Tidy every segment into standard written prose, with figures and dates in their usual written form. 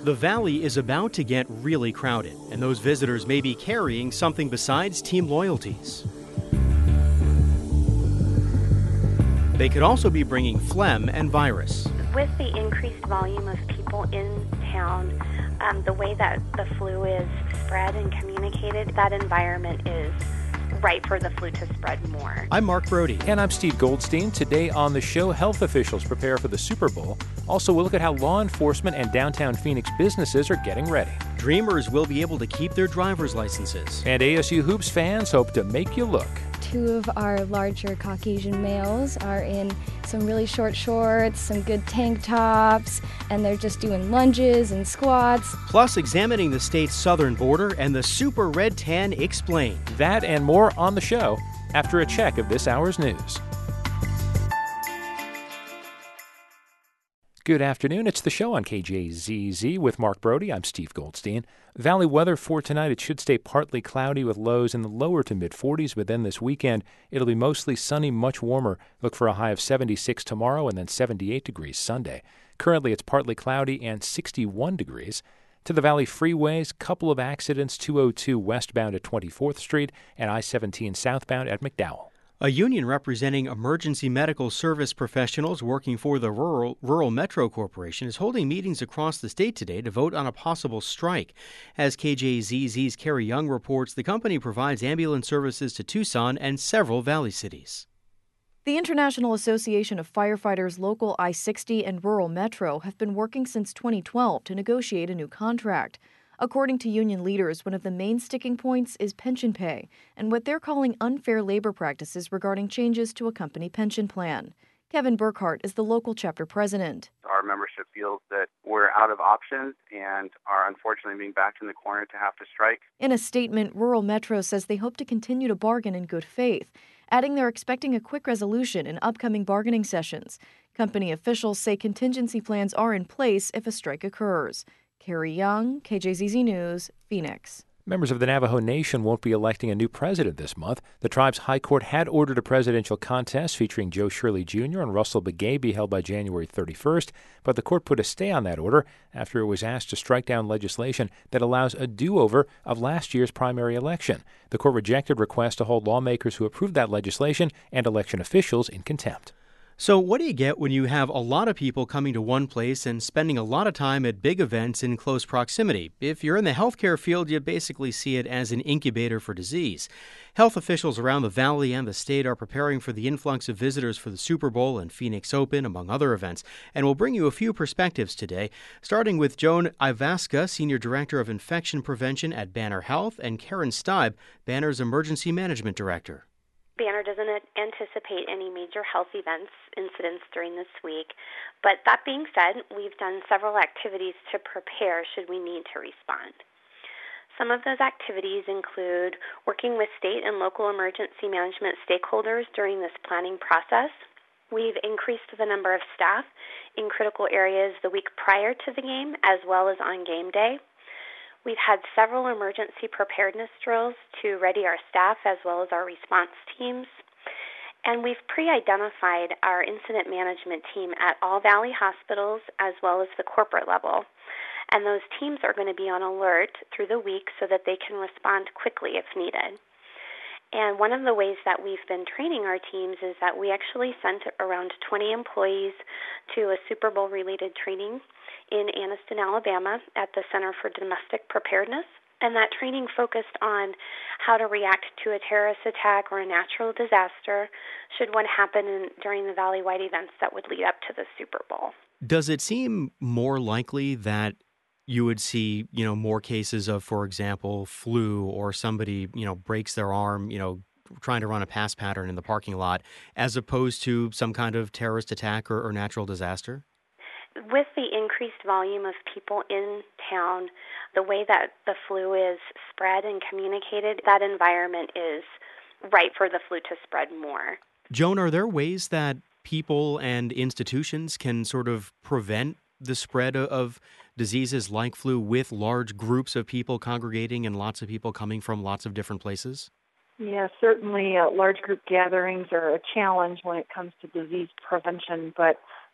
The valley is about to get really crowded, and those visitors may be carrying something besides team loyalties. They could also be bringing phlegm and virus. With the increased volume of people in town, the way that the flu is spread and communicated, that environment is right for the flu to spread more. I'm Mark Brody. And I'm Steve Goldstein. Today on the show, health officials prepare for the Super Bowl. Also, we'll look at how law enforcement and downtown Phoenix businesses are getting ready. Dreamers will be able to keep their driver's licenses. And ASU Hoops fans hope to make you look. Two of our larger Caucasian males are in some really short shorts, some good tank tops, and they're just doing lunges and squats. Plus, examining the state's southern border and the Super Red Tan explained. That and more on the show after a check of this hour's news. Good afternoon. It's the show on KJZZ with Mark Brody. I'm Steve Goldstein. Valley weather for tonight. It should stay partly cloudy with lows in the lower to mid-40s, but then this weekend it'll be mostly sunny, much warmer. Look for a high of 76 tomorrow and then 78 degrees Sunday. Currently it's partly cloudy and 61 degrees. To the Valley freeways, couple of accidents, 202 westbound at 24th Street and I-17 southbound at McDowell. A union representing emergency medical service professionals working for the Rural Metro Corporation is holding meetings across the state today to vote on a possible strike. As KJZZ's Carrie Young reports, the company provides ambulance services to Tucson and several Valley cities. The International Association of Firefighters Local I-60 and Rural Metro have been working since 2012 to negotiate a new contract. According to union leaders, one of the main sticking points is pension pay and what they're calling unfair labor practices regarding changes to a company pension plan. Kevin Burkhart is the local chapter president. Our membership feels that we're out of options and are unfortunately being backed in the corner to have to strike. In a statement, Rural Metro says they hope to continue to bargain in good faith, adding they're expecting a quick resolution in upcoming bargaining sessions. Company officials say contingency plans are in place if a strike occurs. Carrie Young, KJZZ News, Phoenix. Members of the Navajo Nation won't be electing a new president this month. The tribe's high court had ordered a presidential contest featuring Joe Shirley Jr. and Russell Begay be held by January 31st, but the court put a stay on that order after it was asked to strike down legislation that allows a do-over of last year's primary election. The court rejected requests to hold lawmakers who approved that legislation and election officials in contempt. So what do you get when you have a lot of people coming to one place and spending a lot of time at big events in close proximity? If you're in the healthcare field, you basically see it as an incubator for disease. Health officials around the valley and the state are preparing for the influx of visitors for the Super Bowl and Phoenix Open, among other events. And we'll bring you a few perspectives today, starting with Joan Ivaska, Senior Director of Infection Prevention at Banner Health, and Karen Steib, Banner's Emergency Management Director. Banner doesn't anticipate any major health incidents during this week. But that being said, we've done several activities to prepare should we need to respond. Some of those activities include working with state and local emergency management stakeholders during this planning process. We've increased the number of staff in critical areas the week prior to the game as well as on game day. We've had several emergency preparedness drills to ready our staff as well as our response teams. And we've pre-identified our incident management team at all Valley hospitals as well as the corporate level. And those teams are going to be on alert through the week so that they can respond quickly if needed. And one of the ways that we've been training our teams is that we actually sent around 20 employees to a Super Bowl-related training in Anniston, Alabama, at the Center for Domestic Preparedness. And that training focused on how to react to a terrorist attack or a natural disaster should one happen during the valley-wide events that would lead up to the Super Bowl. Does it seem more likely that you would see, more cases of, for example, flu or somebody, breaks their arm, trying to run a pass pattern in the parking lot, as opposed to some kind of terrorist attack or natural disaster? With the increased volume of people in town, the way that the flu is spread and communicated, that environment is right for the flu to spread more. Joan, are there ways that people and institutions can sort of prevent the spread of diseases like flu with large groups of people congregating and lots of people coming from lots of different places? Yeah, certainly large group gatherings are a challenge when it comes to disease prevention, but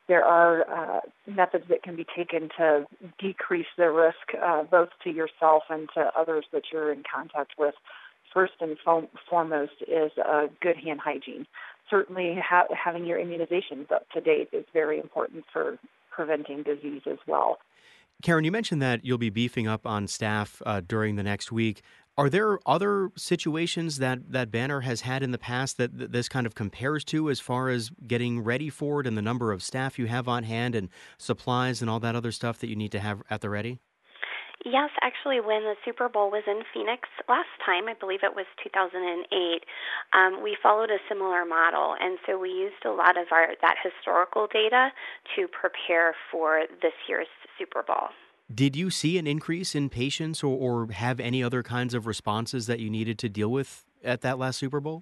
there are methods that can be taken to decrease the risk both to yourself and to others that you're in contact with. First and foremost is good hand hygiene. Certainly having your immunizations up to date is very important for preventing disease as well. Karen, you mentioned that you'll be beefing up on staff during the next week. Are there other situations that Banner has had in the past that this kind of compares to as far as getting ready for it and the number of staff you have on hand and supplies and all that other stuff that you need to have at the ready? Yes, actually, when the Super Bowl was in Phoenix last time, I believe it was 2008, we followed a similar model, and so we used a lot of that historical data to prepare for this year's Super Bowl. Did you see an increase in patients or have any other kinds of responses that you needed to deal with at that last Super Bowl?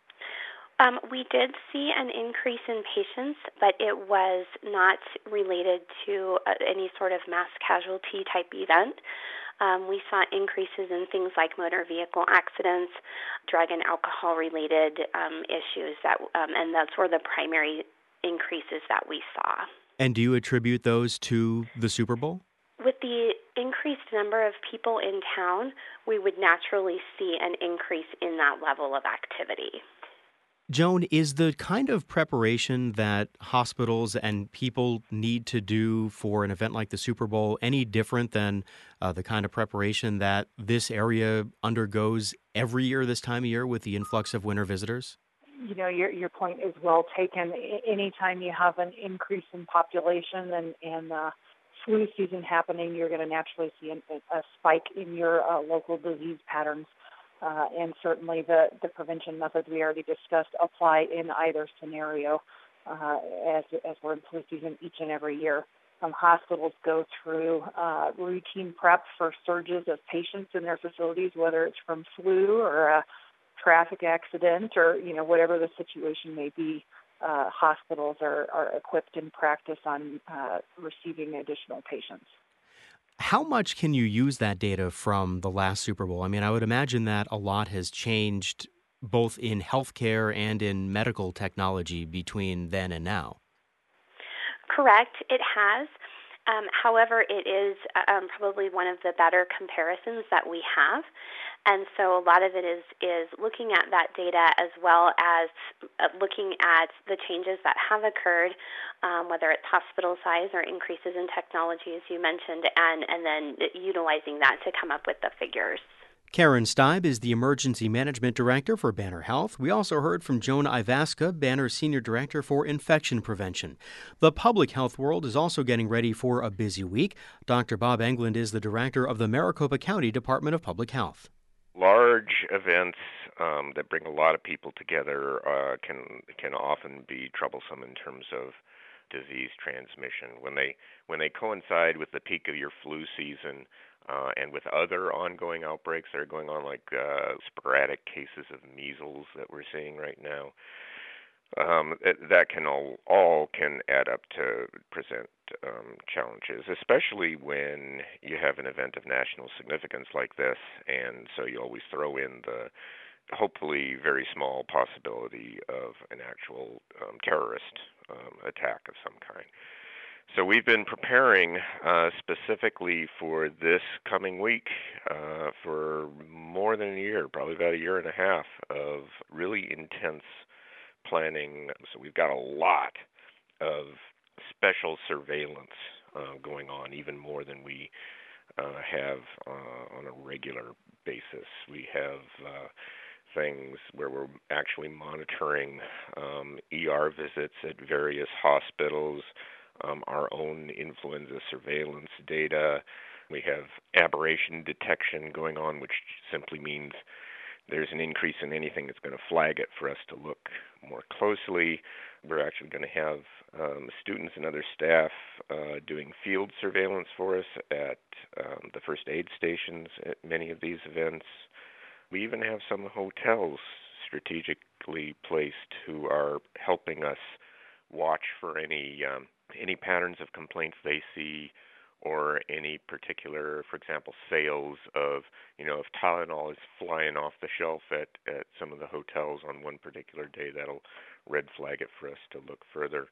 We did see an increase in patients, but it was not related to any sort of mass casualty type event. We saw increases in things like motor vehicle accidents, drug and alcohol related issues, and those were the primary increases that we saw. And do you attribute those to the Super Bowl? With the increased number of people in town, we would naturally see an increase in that level of activity. Joan, is the kind of preparation that hospitals and people need to do for an event like the Super Bowl any different than the kind of preparation that this area undergoes every year this time of year with the influx of winter visitors? You know, your point is well taken. Anytime you have an increase in population and flu season happening, you're going to naturally see a spike in your local disease patterns. And certainly the prevention methods we already discussed apply in either scenario as we're in flu season each and every year. Hospitals go through routine prep for surges of patients in their facilities, whether it's from flu or a traffic accident or, whatever the situation may be. Hospitals are equipped in practice on receiving additional patients. How much can you use that data from the last Super Bowl? I mean, I would imagine that a lot has changed both in healthcare and in medical technology between then and now. Correct, it has. However, it is probably one of the better comparisons that we have. And so a lot of it is looking at that data as well as looking at the changes that have occurred, whether it's hospital size or increases in technology, as you mentioned, and then utilizing that to come up with the figures. Karen Steib is the Emergency Management Director for Banner Health. We also heard from Joan Ivaska, Banner's Senior Director for Infection Prevention. The public health world is also getting ready for a busy week. Dr. Bob Englund is the Director of the Maricopa County Department of Public Health. Large events that bring a lot of people together can often be troublesome in terms of disease transmission. When they coincide with the peak of your flu season, and with other ongoing outbreaks that are going on, like sporadic cases of measles that we're seeing right now, that can all can add up to present challenges, especially when you have an event of national significance like this, and so you always throw in the hopefully very small possibility of an actual terrorist attack of some kind. So we've been preparing specifically for this coming week for more than a year, probably about a year and a half of really intense planning. So we've got a lot of special surveillance going on, even more than we have on a regular basis. We have things where we're actually monitoring ER visits at various hospitals, our own influenza surveillance data. We have aberration detection going on, which simply means there's an increase in anything that's going to flag it for us to look more closely. We're actually going to have students and other staff doing field surveillance for us at the first aid stations at many of these events. We even have some hotels strategically placed who are helping us watch for any patterns of complaints they see, or any particular, for example, sales of, if Tylenol is flying off the shelf at some of the hotels on one particular day, that'll red flag it for us to look further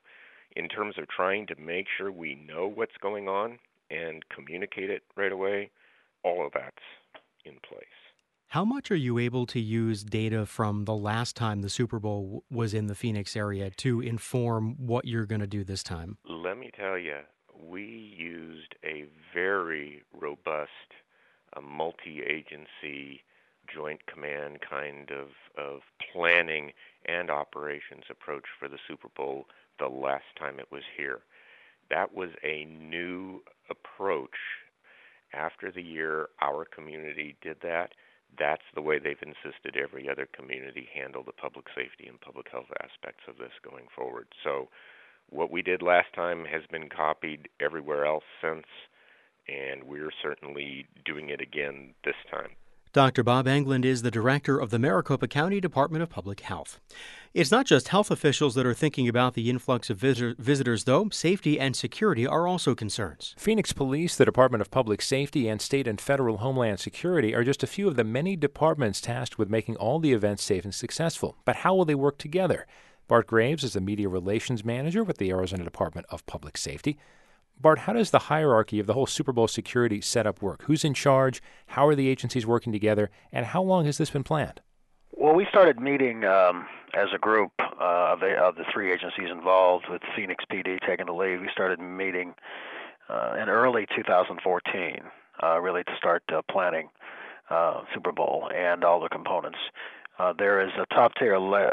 in terms of trying to make sure we know what's going on and communicate it right away, all of that's in place. How much are you able to use data from the last time the Super Bowl was in the Phoenix area to inform what you're going to do this time? Let me tell you, we used a very robust, multi-agency, joint command kind of planning and operations approach for the Super Bowl the last time it was here. That was a new approach. After the year our community did that, that's the way they've insisted every other community handle the public safety and public health aspects of this going forward. So what we did last time has been copied everywhere else since, and we're certainly doing it again this time. Dr. Bob Englund is the director of the Maricopa County Department of Public Health. It's not just health officials that are thinking about the influx of visitors, though. Safety and security are also concerns. Phoenix Police, the Department of Public Safety, and State and Federal Homeland Security are just a few of the many departments tasked with making all the events safe and successful. But how will they work together? Bart Graves is the Media Relations Manager with the Arizona Department of Public Safety. Bart, how does the hierarchy of the whole Super Bowl security setup work? Who's in charge? How are the agencies working together? And how long has this been planned? Well, we started meeting as a group of the three agencies involved, with Phoenix PD taking the lead. We started meeting in early 2014, really to start planning Super Bowl and all the components. There is a top layer.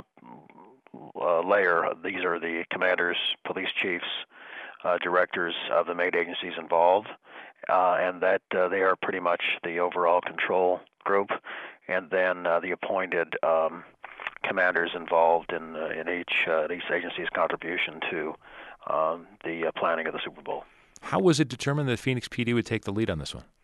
These are the commanders, police chiefs, directors of the main agencies involved, and that they are pretty much the overall control group, and then the appointed commanders involved in each agency's contribution to the planning of the Super Bowl. How was it determined that Phoenix PD would take the lead on this one?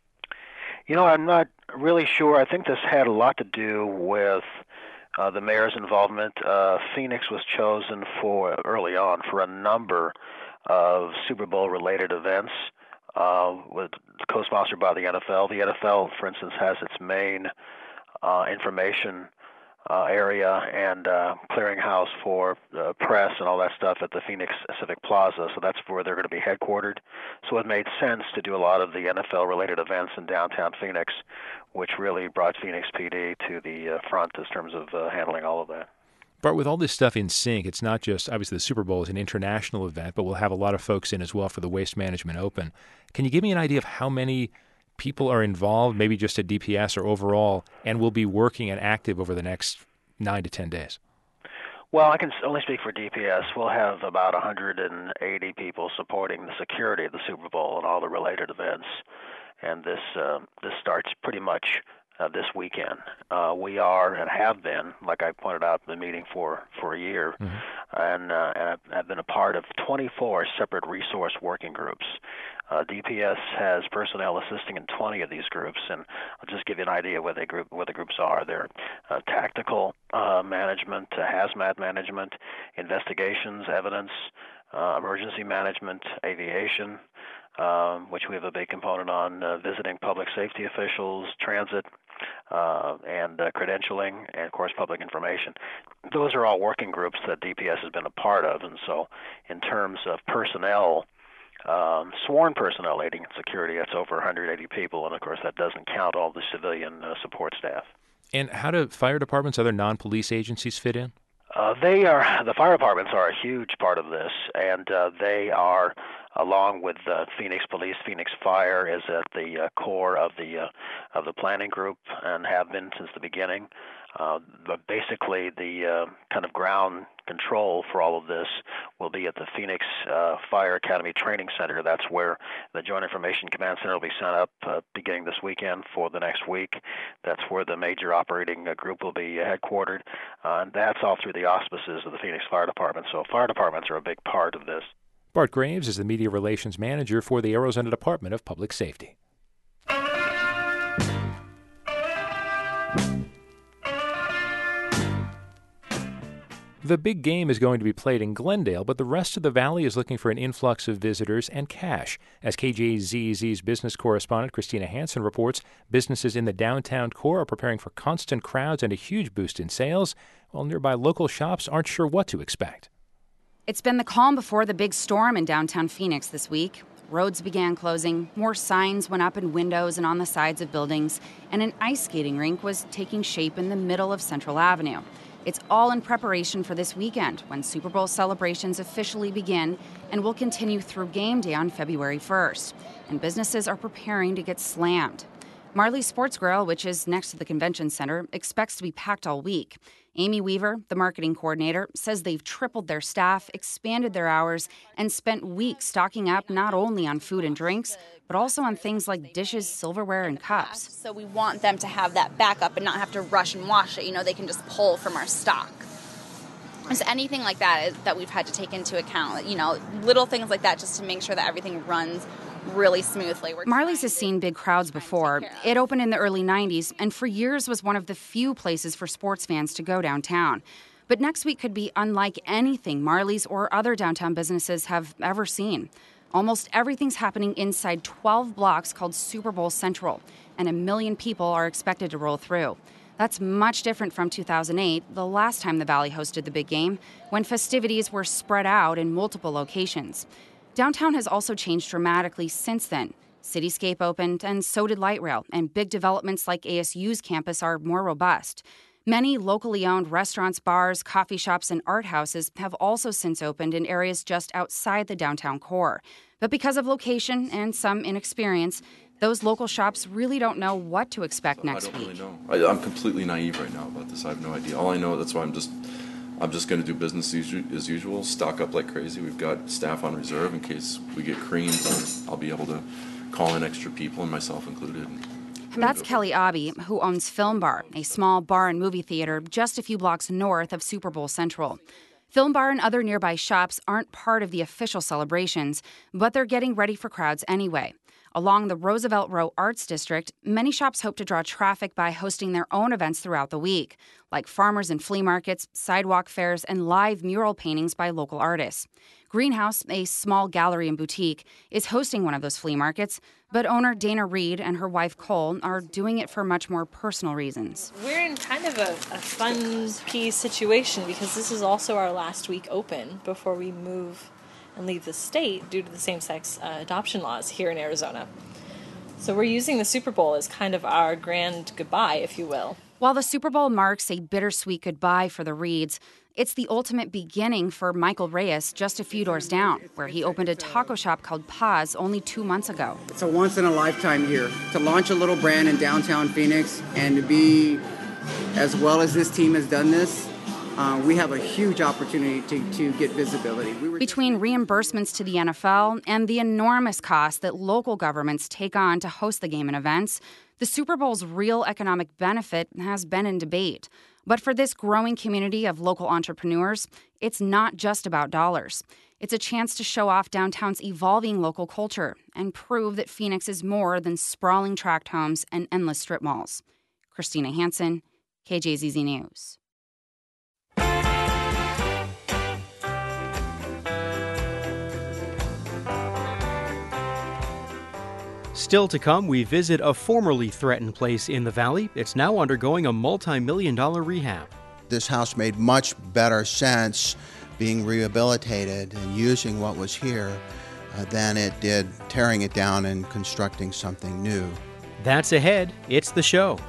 You know, I'm not really sure. I think this had a lot to do with the mayor's involvement. Phoenix was chosen early on for a number of Super Bowl-related events, with co-sponsored by the NFL. The NFL, for instance, has its main information area and clearinghouse for press and all that stuff at the Phoenix Civic Plaza, so that's where they're going to be headquartered. So it made sense to do a lot of the NFL-related events in downtown Phoenix, which really brought Phoenix PD to the front in terms of handling all of that. Bart, with all this stuff in sync, it's not just, obviously the Super Bowl is an international event, but we'll have a lot of folks in as well for the Waste Management Open. Can you give me an idea of how many people are involved, maybe just at DPS or overall, and will be working and active over the next 9 to 10 days? Well, I can only speak for DPS. We'll have about 180 people supporting the security of the Super Bowl and all the related events, and this starts pretty much this weekend. We are and have been, like I pointed out in the meeting, for a year, and I've been a part of 24 separate resource working groups. DPS has personnel assisting in 20 of these groups, and I'll just give you an idea what the groups are. They're tactical management, hazmat management, investigations, evidence, emergency management, aviation, which we have a big component on, visiting public safety officials, transit, and credentialing, and of course public information. Those are all working groups that DPS has been a part of, and so in terms of personnel, sworn personnel aiding and security, that's over 180 people, and of course that doesn't count all the civilian support staff. And how do fire departments, other non-police agencies fit in? The fire departments are a huge part of this, and they are, along with Phoenix Police, Phoenix Fire is at the core of the planning group and have been since the beginning. But basically, the kind of ground control for all of this will be at the Phoenix Fire Academy Training Center. That's where the Joint Information Command Center will be set up beginning this weekend for the next week. That's where the major operating group will be headquartered. And that's all through the auspices of the Phoenix Fire Department. So fire departments are a big part of this. Bart Graves is the Media Relations Manager for the Arizona Department of Public Safety. The big game is going to be played in Glendale, but the rest of the valley is looking for an influx of visitors and cash. As KJZZ's business correspondent Christina Hansen reports, businesses in the downtown core are preparing for constant crowds and a huge boost in sales, while nearby local shops aren't sure what to expect. It's been the calm before the big storm in downtown Phoenix this week. Roads began closing, more signs went up in windows and on the sides of buildings, and an ice skating rink was taking shape in the middle of Central Avenue. It's all in preparation for this weekend, when Super Bowl celebrations officially begin and will continue through game day on February 1st. And businesses are preparing to get slammed. Marley's Sports Grill, which is next to the convention center, expects to be packed all week. Amy Weaver, the marketing coordinator, says they've tripled their staff, expanded their hours, and spent weeks stocking up not only on food and drinks, but also on things like dishes, silverware, and cups. So we want them to have that backup and not have to rush and wash it. You know, they can just pull from our stock. So anything like that that we've had to take into account, you know, little things like that just to make sure that everything runs really smoothly. Marley's has seen big crowds before. It opened in the early 90s and for years was one of the few places for sports fans to go downtown. But next week could be unlike anything Marley's or other downtown businesses have ever seen. Almost everything's happening inside 12 blocks called Super Bowl Central, and 1 million people are expected to roll through. That's much different from 2008, the last time the Valley hosted the big game, when festivities were spread out in multiple locations. Downtown has also changed dramatically since then. Cityscape opened, and so did Light Rail, and big developments like ASU's campus are more robust. Many locally owned restaurants, bars, coffee shops, and art houses have also since opened in areas just outside the downtown core. But because of location and some inexperience, those local shops really don't know what to expect next week. I don't really know. I'm completely naive right now about this. I have no idea. All I know, that's why I'm just going to do business as usual, stock up like crazy. We've got staff on reserve in case we get creamed. I'll be able to call in extra people, and myself included. That's Kelly Abbe, who owns Film Bar, a small bar and movie theater just a few blocks north of Super Bowl Central. Film Bar and other nearby shops aren't part of the official celebrations, but they're getting ready for crowds anyway. Along the Roosevelt Row Arts District, many shops hope to draw traffic by hosting their own events throughout the week, like farmers and flea markets, sidewalk fairs, and live mural paintings by local artists. Greenhouse, a small gallery and boutique, is hosting one of those flea markets, but owner Dana Reed and her wife Cole are doing it for much more personal reasons. We're in kind of a fun pea situation because this is also our last week open before we move and leave the state due to the same-sex adoption laws here in Arizona. So we're using the Super Bowl as kind of our grand goodbye, if you will. While the Super Bowl marks a bittersweet goodbye for the Reeds, it's the ultimate beginning for Michael Reyes just a few doors down, where he opened a taco shop called Paz only 2 months ago. It's a once-in-a-lifetime year to launch a little brand in downtown Phoenix and to be, as well as this team has done this, we have a huge opportunity to get visibility. Between reimbursements to the NFL and the enormous cost that local governments take on to host the game and events, the Super Bowl's real economic benefit has been in debate. But for this growing community of local entrepreneurs, it's not just about dollars. It's a chance to show off downtown's evolving local culture and prove that Phoenix is more than sprawling tract homes and endless strip malls. Christina Hansen, KJZZ News. Still to come, we visit a formerly threatened place in the Valley. It's now undergoing a multi-million-dollar rehab. This house made much better sense being rehabilitated and using what was here than it did tearing it down and constructing something new. That's ahead. It's The Show.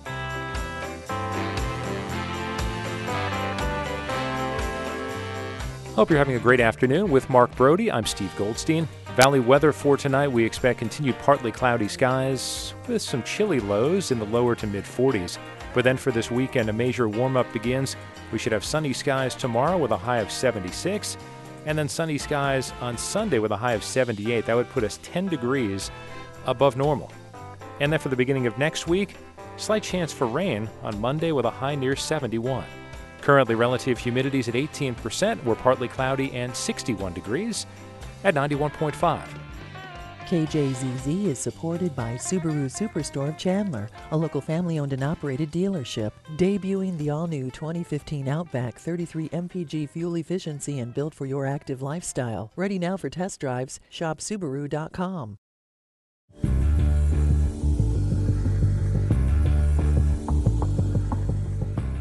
Hope you're having a great afternoon with Mark Brody. I'm Steve Goldstein. Valley weather for tonight, we expect continued partly cloudy skies with some chilly lows in the lower to mid-40s. But then for this weekend, a major warm-up begins. We should have sunny skies tomorrow with a high of 76, and then sunny skies on Sunday with a high of 78. That would put us 10 degrees above normal. And then for the beginning of next week, slight chance for rain on Monday with a high near 71. Currently, relative humidity's at 18%. We're partly cloudy and 61 degrees at 91.5. KJZZ is supported by Subaru Superstore of Chandler, a local family-owned and operated dealership, debuting the all-new 2015 Outback 33 mpg fuel efficiency and built for your active lifestyle. Ready now for test drives. Shop Subaru.com.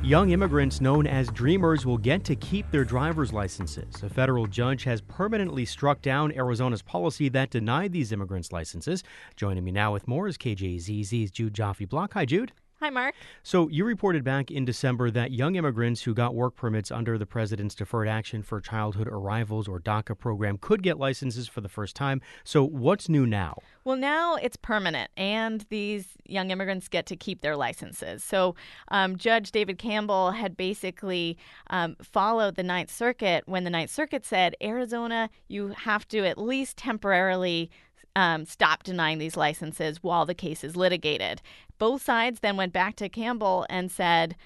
Young immigrants known as Dreamers will get to keep their driver's licenses. A federal judge has permanently struck down Arizona's policy that denied these immigrants licenses. Joining me now with more is KJZZ's Jude Joffe-Block. Hi, Jude. Hi, Mark. So you reported back in December that young immigrants who got work permits under the President's Deferred Action for Childhood Arrivals, or DACA program, could get licenses for the first time. So what's new now? Well, now it's permanent, and these young immigrants get to keep their licenses. So Judge David Campbell had basically followed the Ninth Circuit when the Ninth Circuit said, Arizona, you have to at least temporarily stop denying these licenses while the case is litigated. Both sides then went back to Campbell and said,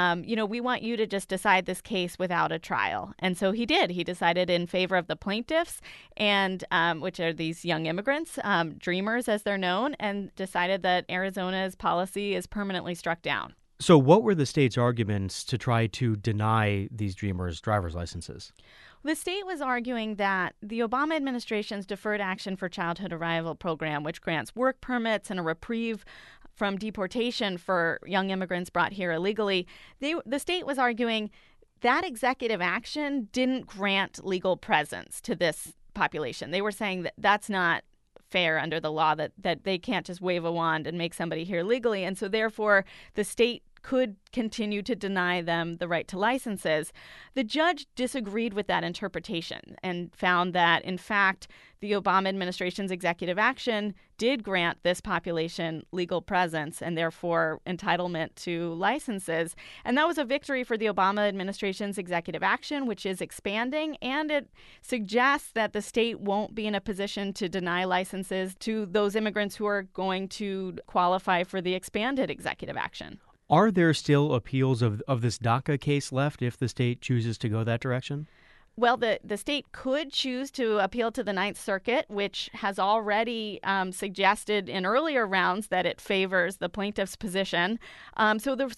we want you to just decide this case without a trial. And so he did. He decided in favor of the plaintiffs, and which are these young immigrants, Dreamers as they're known, and decided that Arizona's policy is permanently struck down. So what were the state's arguments to try to deny these Dreamers driver's licenses? The state was arguing that the Obama administration's Deferred Action for Childhood Arrival program, which grants work permits and a reprieve from deportation for young immigrants brought here illegally, the state was arguing that executive action didn't grant legal presence to this population. They were saying that that's not fair under the law, that they can't just wave a wand and make somebody here legally. And so therefore, the state could continue to deny them the right to licenses. The judge disagreed with that interpretation and found that, in fact, the Obama administration's executive action did grant this population legal presence and therefore entitlement to licenses. And that was a victory for the Obama administration's executive action, which is expanding, and it suggests that the state won't be in a position to deny licenses to those immigrants who are going to qualify for the expanded executive action. Are there still appeals of this DACA case left if the state chooses to go that direction? Well, the state could choose to appeal to the Ninth Circuit, which has already suggested in earlier rounds that it favors the plaintiff's position. So the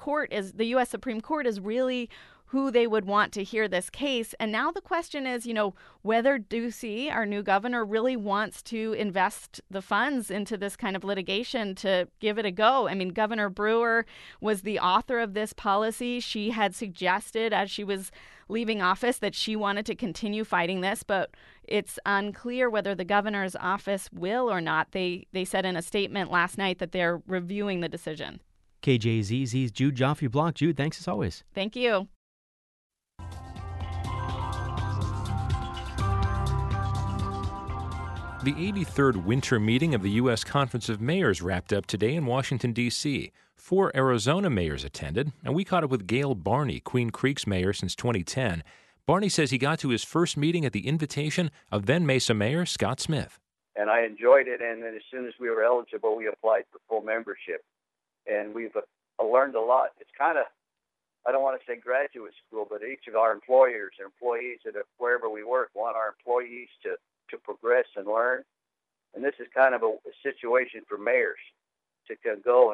U.S. Supreme Court is really who they would want to hear this case. And now the question is, whether Ducey, our new governor, really wants to invest the funds into this kind of litigation to give it a go. I mean, Governor Brewer was the author of this policy. She had suggested as she was leaving office that she wanted to continue fighting this, but it's unclear whether the governor's office will or not. They said in a statement last night that they're reviewing the decision. KJZZ's Jude Joffe-Block. Jude, thanks as always. Thank you. The 83rd winter meeting of the U.S. Conference of Mayors wrapped up today in Washington, D.C. 4 Arizona mayors attended, and we caught up with Gail Barney, Queen Creek's mayor since 2010. Barney says he got to his first meeting at the invitation of then Mesa Mayor Scott Smith. And I enjoyed it, and then as soon as we were eligible, we applied for full membership. And we've learned a lot. It's kind of, I don't want to say graduate school, but each of our employers and employees at wherever we work want our employees to progress and learn. And this is kind of a situation for mayors to go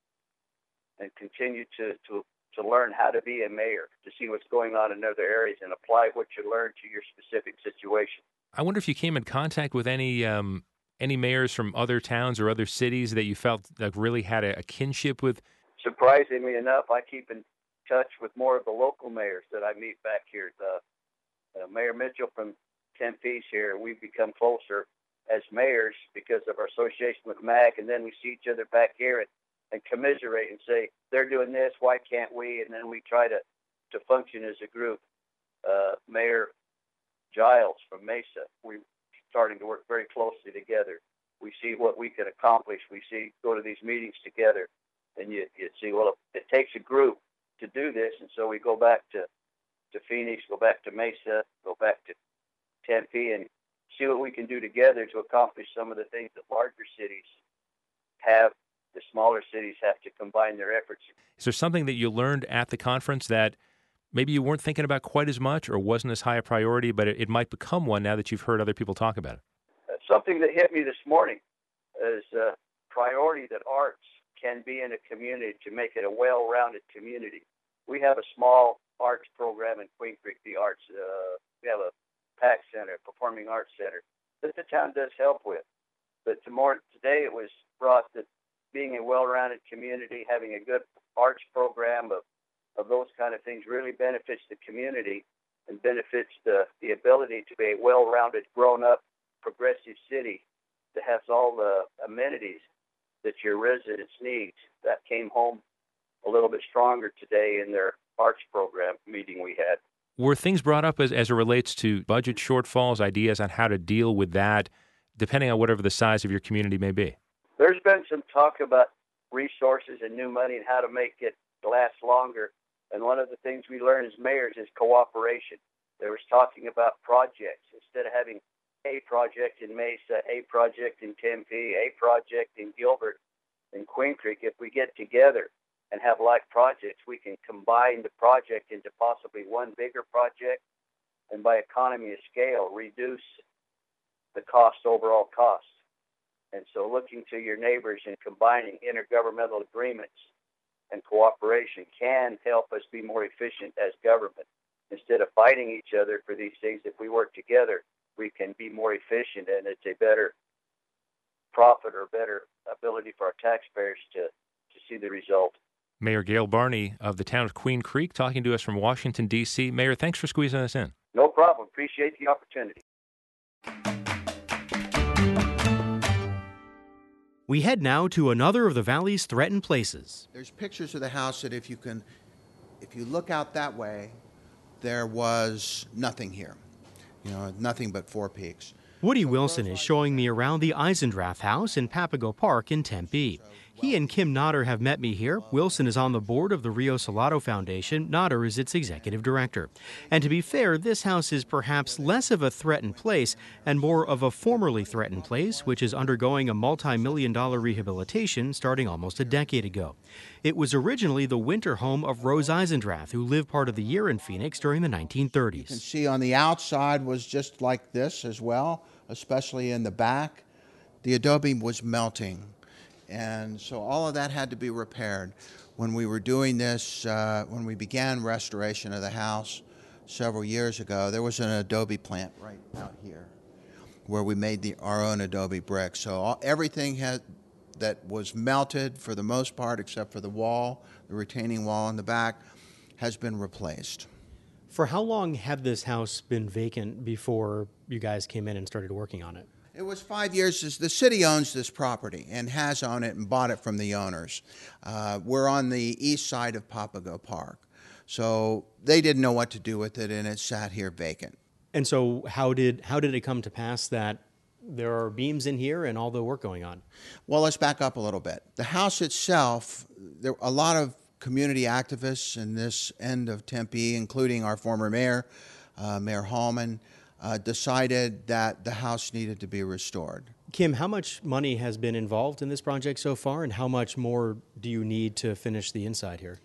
and continue to learn how to be a mayor, to see what's going on in other areas and apply what you learn to your specific situation. I wonder if you came in contact with any mayors from other towns or other cities that you felt like really had a kinship with? Surprisingly enough, I keep in touch with more of the local mayors that I meet back here. Mayor Mitchell from Tempe's here. We've become closer as mayors because of our association with MAC, and then we see each other back here and commiserate and say, they're doing this, why can't we? And then we try to function as a group. Mayor Giles from Mesa, we're starting to work very closely together. We see what we can accomplish. We go to these meetings together, and you see, well, it takes a group to do this, and so we go back to Phoenix, go back to Mesa, go back to Tempe, and see what we can do together to accomplish some of the things that larger cities have. The smaller cities have to combine their efforts. Is there something that you learned at the conference that maybe you weren't thinking about quite as much or wasn't as high a priority, but it might become one now that you've heard other people talk about it? Something that hit me this morning is priority that arts can be in a community to make it a well-rounded community. We have a small arts program in Queen Creek, the arts. We have a PAC Center, Performing Arts Center, that the town does help with. But today it was brought that being a well-rounded community, having a good arts program of of those kind of things really benefits the community and benefits the ability to be a well-rounded, grown-up, progressive city that has all the amenities that your residents need. That came home a little bit stronger today in their arts program meeting we had. Were things brought up as it relates to budget shortfalls, ideas on how to deal with that, depending on whatever the size of your community may be? There's been some talk about resources and new money and how to make it last longer. And one of the things we learn as mayors is cooperation. There was talking about projects. Instead of having a project in Mesa, a project in Tempe, a project in Gilbert, and Queen Creek, if we get together and have like projects, we can combine the project into possibly one bigger project, and by economy of scale, reduce the overall cost. And so looking to your neighbors and combining intergovernmental agreements and cooperation can help us be more efficient as government. Instead of fighting each other for these things, if we work together, we can be more efficient, and it's a better profit or better ability for our taxpayers to see the result. Mayor Gail Barney of the town of Queen Creek talking to us from Washington, D.C. Mayor, thanks for squeezing us in. No problem. Appreciate the opportunity. We head now to another of the Valley's threatened places. There's pictures of the house that if you look out that way, there was nothing here. Nothing but four peaks. Woody Wilson is showing me around the Eisendrath House in Papago Park in Tempe. He and Kim Notter have met me here. Wilson is on the board of the Rio Salado Foundation. Notter is its executive director. And to be fair, this house is perhaps less of a threatened place and more of a formerly threatened place, which is undergoing a multi-million-dollar rehabilitation starting almost a decade ago. It was originally the winter home of Rose Eisendrath, who lived part of the year in Phoenix during the 1930s. You can see on the outside was just like this as well, especially in the back. The adobe was melting. And so all of that had to be repaired. When we were doing this, when we began restoration of the house several years ago, there was an adobe plant right out here where we made our own adobe bricks. So everything that was melted for the most part, except for the wall, the retaining wall in the back, has been replaced. For how long had this house been vacant before you guys came in and started working on it? It was 5 years. The city owns this property and has owned it and bought it from the owners. We're on the east side of Papago Park. So they didn't know what to do with it, and it sat here vacant. And so how did it come to pass that there are beams in here and all the work going on? Well, let's back up a little bit. The house itself, there a lot of community activists in this end of Tempe, including our former mayor, Mayor Hallman, decided that the house needed to be restored. Kim, how much money has been involved in this project so far, and how much more do you need to finish the inside here?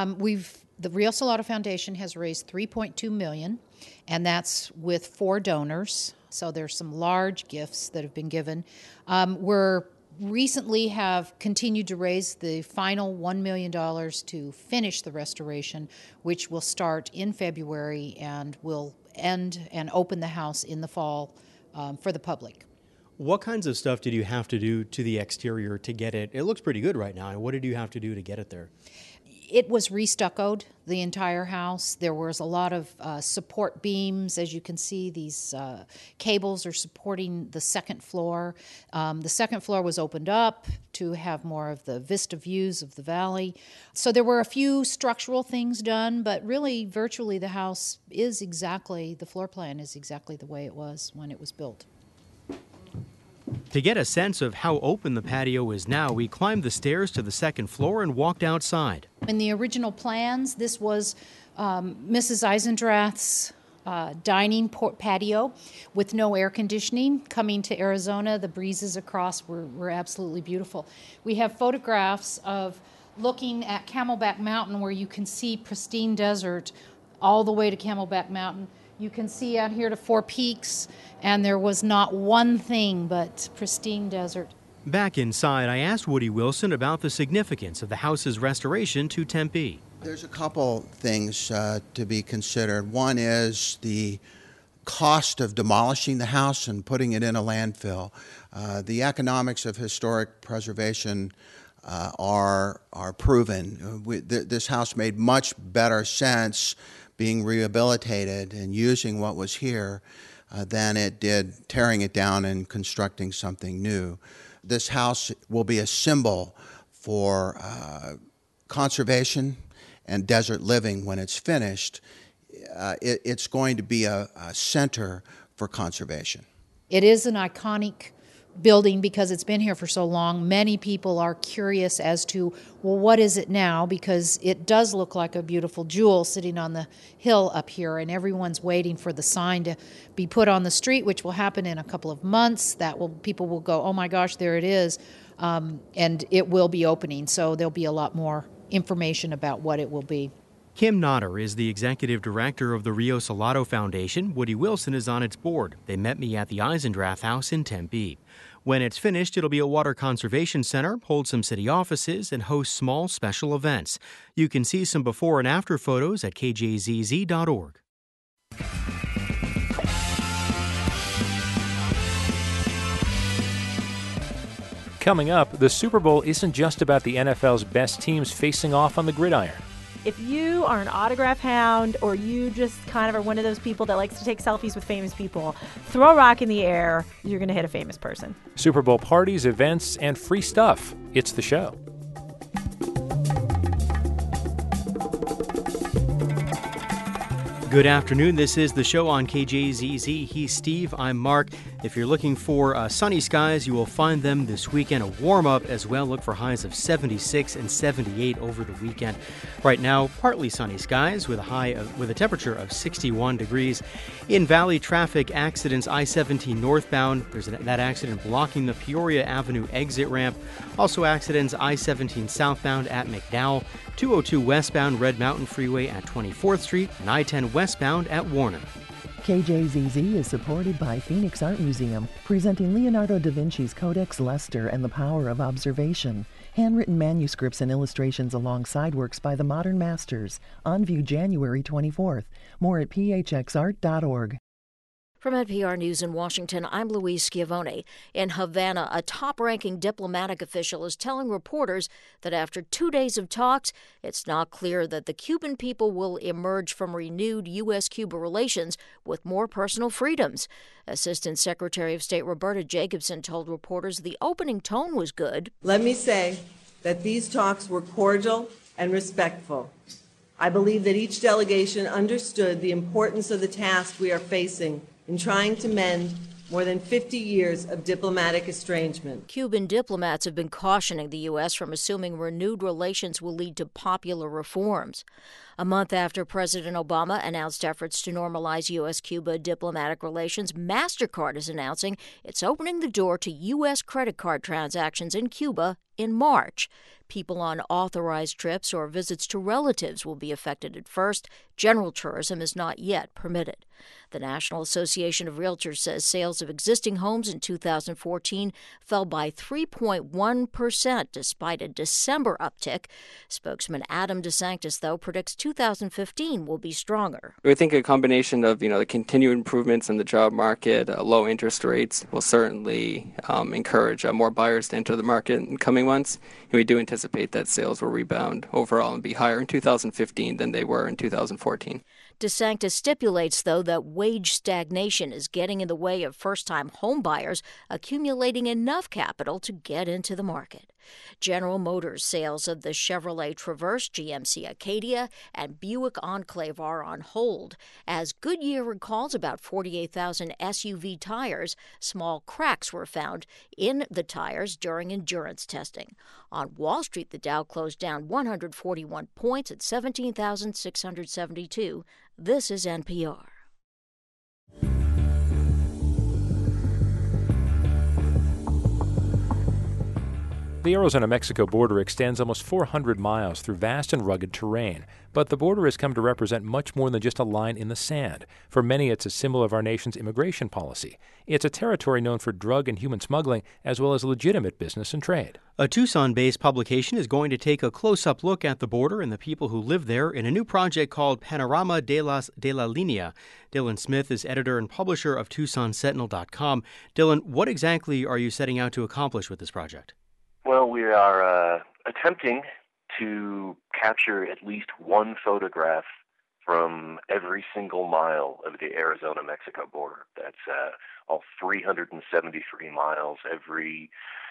The Rio Salado Foundation has raised $3.2 million, and that's with 4 donors. So there's some large gifts that have been given. We're recently have continued to raise the final $1 million to finish the restoration, which will start in February and will end and open the house in the fall for the public. What kinds of stuff did you have to do to the exterior to get it? It looks pretty good right now. What did you have to do to get it there? It was restuccoed, the entire house. There was a lot of support beams. As you can see, these cables are supporting the second floor. The second floor was opened up to have more of the vista views of the valley. So there were a few structural things done, but really, virtually, the house is exactly, the floor plan is exactly the way it was when it was built. To get a sense of how open the patio is now, we climbed the stairs to the second floor and walked outside. In the original plans, this was Mrs. Eisendrath's dining patio with no air conditioning. Coming to Arizona, the breezes across were absolutely beautiful. We have photographs of looking at Camelback Mountain where you can see pristine desert all the way to Camelback Mountain. You can see out here to Four Peaks, and there was not one thing but pristine desert. Back inside, I asked Woody Wilson about the significance of the house's restoration to Tempe. There's a couple things to be considered. One is the cost of demolishing the house and putting it in a landfill. The economics of historic preservation are proven. This house made much better sense being rehabilitated and using what was here than it did tearing it down and constructing something new. This house will be a symbol for conservation and desert living when it's finished. It's going to be a center for conservation. It is an iconic building because it's been here for so long. Many people are curious as to, well, what is it now? Because it does look like a beautiful jewel sitting on the hill up here, and everyone's waiting for the sign to be put on the street, which will happen in a couple of months. People will go, oh my gosh, there it is, and it will be opening. So there'll be a lot more information about what it will be. Kim Notter is the executive director of the Rio Salado Foundation. Woody Wilson is on its board. They met me at the Eisendrath House in Tempe. When it's finished, it'll be a water conservation center, hold some city offices, and host small special events. You can see some before and after photos at kjzz.org. Coming up, the Super Bowl isn't just about the NFL's best teams facing off on the gridiron. If you are an autograph hound or you just kind of are one of those people that likes to take selfies with famous people, throw a rock in the air, you're going to hit a famous person. Super Bowl parties, events, and free stuff. It's the show. Good afternoon. This is the show on KJZZ. He's Steve. I'm Mark. If you're looking for sunny skies, you will find them this weekend. A warm-up as well. Look for highs of 76 and 78 over the weekend. Right now, partly sunny skies with a temperature of 61 degrees. In Valley, traffic accidents, I-17 northbound. There's that accident blocking the Peoria Avenue exit ramp. Also accidents, I-17 southbound at McDowell, 202 westbound Red Mountain Freeway at 24th Street, and I-10 westbound at Warner. KJZZ is supported by Phoenix Art Museum, presenting Leonardo da Vinci's Codex Leicester and the Power of Observation. Handwritten manuscripts and illustrations alongside works by the modern masters. On view January 24th. More at phxart.org. From NPR News in Washington, I'm Louise Schiavone. In Havana, a top-ranking diplomatic official is telling reporters that after 2 days of talks, it's not clear that the Cuban people will emerge from renewed U.S.-Cuba relations with more personal freedoms. Assistant Secretary of State Roberta Jacobson told reporters the opening tone was good. Let me say that these talks were cordial and respectful. I believe that each delegation understood the importance of the task we are facing in trying to mend more than 50 years of diplomatic estrangement. Cuban diplomats have been cautioning the U.S. from assuming renewed relations will lead to popular reforms. A month after President Obama announced efforts to normalize U.S.-Cuba diplomatic relations, MasterCard is announcing it's opening the door to U.S. credit card transactions in Cuba in March. People on authorized trips or visits to relatives will be affected at first. General tourism is not yet permitted. The National Association of Realtors says sales of existing homes in 2014 fell by 3.1% despite a December uptick. Spokesman Adam DeSanctis, though, predicts 2015 will be stronger. We think a combination of, the continued improvements in the job market, low interest rates will certainly encourage more buyers to enter the market in coming months. And we do anticipate that sales will rebound overall and be higher in 2015 than they were in 2014. DeSanctis stipulates, though, that wage stagnation is getting in the way of first-time home buyers accumulating enough capital to get into the market. General Motors sales of the Chevrolet Traverse, GMC Acadia, and Buick Enclave are on hold. As Goodyear recalls about 48,000 SUV tires, small cracks were found in the tires during endurance testing. On Wall Street, the Dow closed down 141 points at 17,672. This is NPR. The Arizona-Mexico border extends almost 400 miles through vast and rugged terrain, but the border has come to represent much more than just a line in the sand. For many, it's a symbol of our nation's immigration policy. It's a territory known for drug and human smuggling, as well as legitimate business and trade. A Tucson-based publication is going to take a close-up look at the border and the people who live there in a new project called Panorama de la Línea. Dylan Smith is editor and publisher of TucsonSentinel.com. Dylan, what exactly are you setting out to accomplish with this project? Well, we are attempting to capture at least one photograph from every single mile of the Arizona-Mexico border. That's all 373 miles, every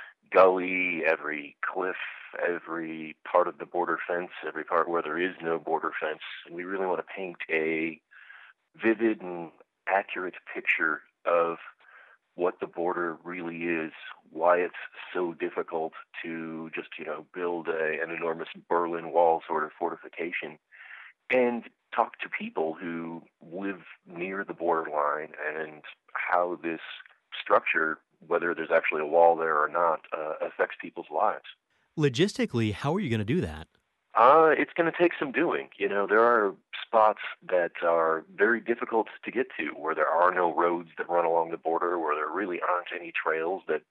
gully, every cliff, every part of the border fence, every part where there is no border fence. And we really want to paint a vivid and accurate picture of what the border really is, why it's so difficult to just, build an enormous Berlin Wall sort of fortification, and talk to people who live near the borderline and how this structure, whether there's actually a wall there or not, affects people's lives. Logistically, how are you going to do that? It's going to take some doing. There are spots that are very difficult to get to, where there are no roads that run along the border, where there really aren't any trails that,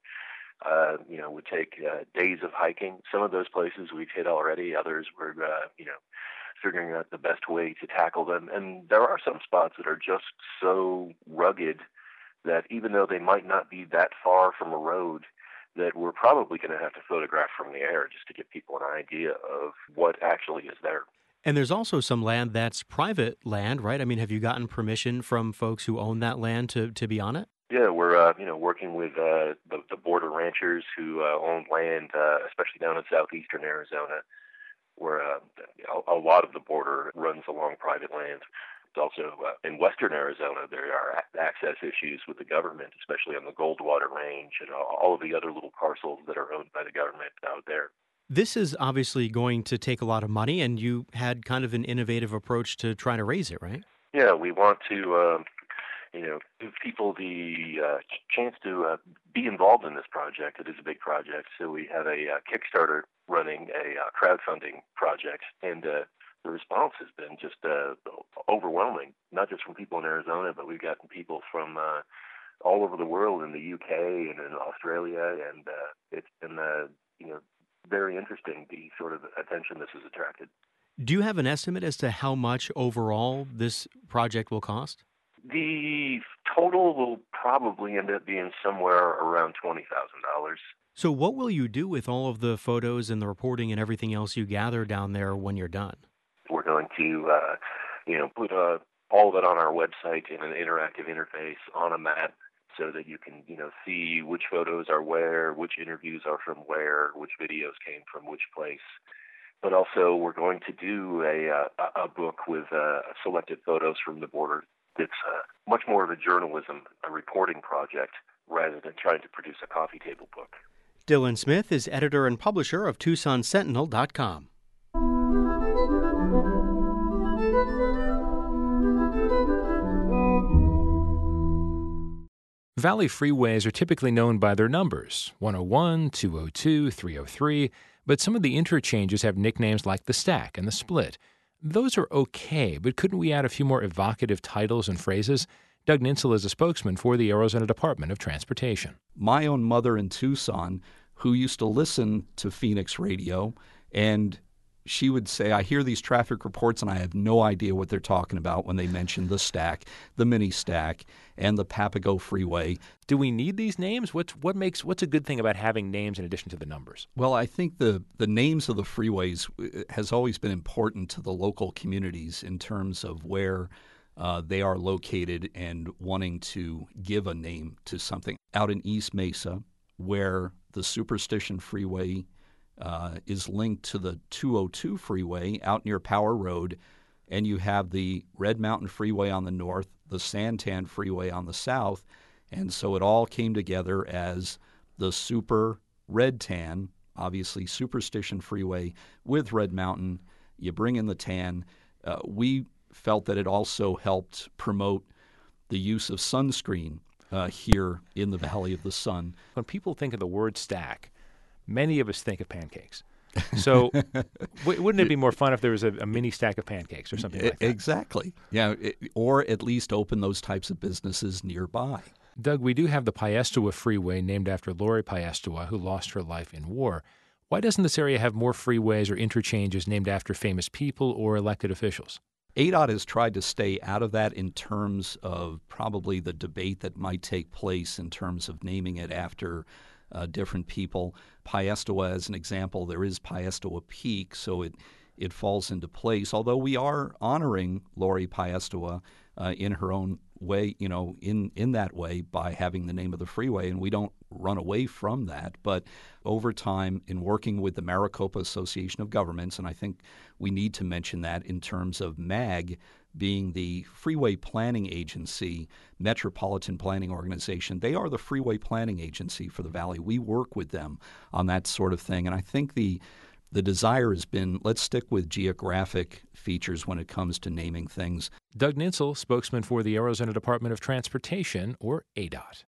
would take days of hiking. Some of those places we've hit already. Others we're, figuring out the best way to tackle them. And there are some spots that are just so rugged that even though they might not be that far from a road, that we're probably going to have to photograph from the air just to give people an idea of what actually is there. And there's also some land that's private land, right? I mean, have you gotten permission from folks who own that land to be on it? Yeah, we're working with the border ranchers who own land, especially down in southeastern Arizona, where a lot of the border runs along private land. Also, in western Arizona, there are access issues with the government, especially on the Goldwater Range and all of the other little parcels that are owned by the government out there. This is obviously going to take a lot of money, and you had kind of an innovative approach to try to raise it, right? Yeah, we want to, give people the chance to be involved in this project. It is a big project, so we have a Kickstarter running, a crowdfunding project, and the response has been just overwhelming, not just from people in Arizona, but we've gotten people from all over the world, in the UK and in Australia, and it's been, very interesting, the sort of attention this has attracted. Do you have an estimate as to how much overall this project will cost? The total will probably end up being somewhere around $20,000. So what will you do with all of the photos and the reporting and everything else you gather down there when you're done? We're going to, put all of it on our website in an interactive interface on a map so that you can, see which photos are where, which interviews are from where, which videos came from which place. But also we're going to do a book with selected photos from the border. It's much more of a journalism, a reporting project, rather than trying to produce a coffee table book. Dylan Smith is editor and publisher of TucsonSentinel.com. Valley freeways are typically known by their numbers, 101, 202, 303, but some of the interchanges have nicknames like the Stack and the Split. Those are okay, but couldn't we add a few more evocative titles and phrases? Doug Nintzel is a spokesman for the Arizona Department of Transportation. My own mother in Tucson, who used to listen to Phoenix radio, and she would say, I hear these traffic reports and I have no idea what they're talking about when they mention the Stack, the Mini Stack, and the Papago Freeway. Do we need these names? What's a good thing about having names in addition to the numbers? Well, I think the names of the freeways has always been important to the local communities in terms of where they are located and wanting to give a name to something. Out in East Mesa, where the Superstition Freeway is linked to the 202 freeway out near Power Road, and you have the Red Mountain Freeway on the north, the Santan Freeway on the south, and so it all came together as the Super Red Tan, obviously Superstition Freeway with Red Mountain. You bring in the tan. We felt that it also helped promote the use of sunscreen here in the Valley of the Sun. When people think of the word stack, many of us think of pancakes. So wouldn't it be more fun if there was a mini stack of pancakes or something like that? Exactly. Yeah, or at least open those types of businesses nearby. Doug, we do have the Piestewa Freeway named after Lori Piestewa, who lost her life in war. Why doesn't this area have more freeways or interchanges named after famous people or elected officials? ADOT has tried to stay out of that in terms of probably the debate that might take place in terms of naming it after different people. Piestewa, as an example, there is Piestewa Peak, so it falls into place, although we are honoring Lori Piestewa in her own way, in that way by having the name of the freeway, and we don't run away from that. But over time, in working with the Maricopa Association of Governments, and I think we need to mention that in terms of MAG being the freeway planning agency, metropolitan planning organization, they are the freeway planning agency for the Valley. We work with them on that sort of thing, and I think the desire has been, let's stick with geographic features when it comes to naming things. Doug Nitzel, spokesman for the Arizona Department of Transportation, or ADOT.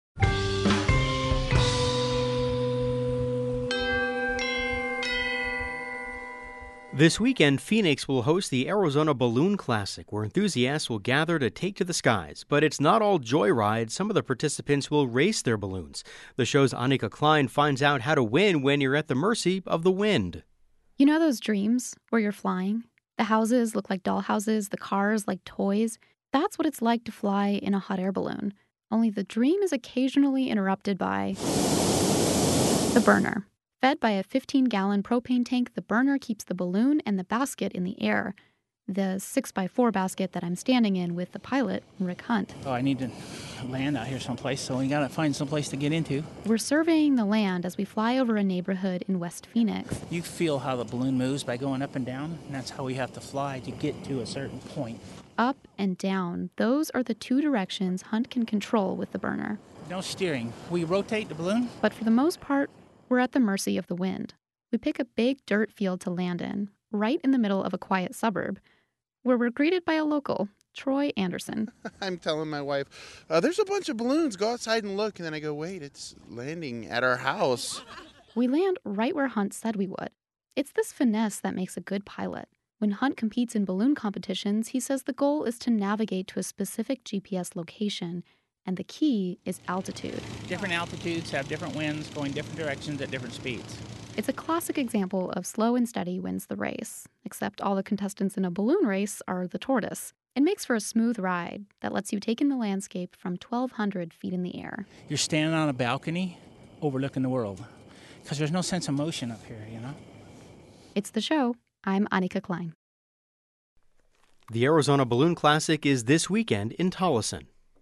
This weekend, Phoenix will host the Arizona Balloon Classic, where enthusiasts will gather to take to the skies. But it's not all joyride. Some of the participants will race their balloons. The show's Annika Klein finds out how to win when you're at the mercy of the wind. You know those dreams where you're flying? The houses look like doll houses, the cars like toys. That's what it's like to fly in a hot air balloon. Only the dream is occasionally interrupted by the burner. Fed by a 15-gallon propane tank, the burner keeps the balloon and the basket in the air. The 6x4 basket that I'm standing in with the pilot, Rick Hunt. I need to land out here someplace, so we gotta find someplace to get into. We're surveying the land as we fly over a neighborhood in West Phoenix. You feel how the balloon moves by going up and down, and that's how we have to fly to get to a certain point. Up and down, those are the two directions Hunt can control with the burner. No steering. We rotate the balloon. But for the most part, we're at the mercy of the wind. We pick a big dirt field to land in, right in the middle of a quiet suburb, where we're greeted by a local, Troy Anderson. I'm telling my wife, there's a bunch of balloons. Go outside and look. And then I go, wait, it's landing at our house. We land right where Hunt said we would. It's this finesse that makes a good pilot. When Hunt competes in balloon competitions, he says the goal is to navigate to a specific GPS location, and the key is altitude. Different altitudes have different winds going different directions at different speeds. It's a classic example of slow and steady wins the race, except all the contestants in a balloon race are the tortoise. It makes for a smooth ride that lets you take in the landscape from 1,200 feet in the air. You're standing on a balcony overlooking the world, because there's no sense of motion up here, It's the show. I'm Annika Klein. The Arizona Balloon Classic is this weekend in Tolleson.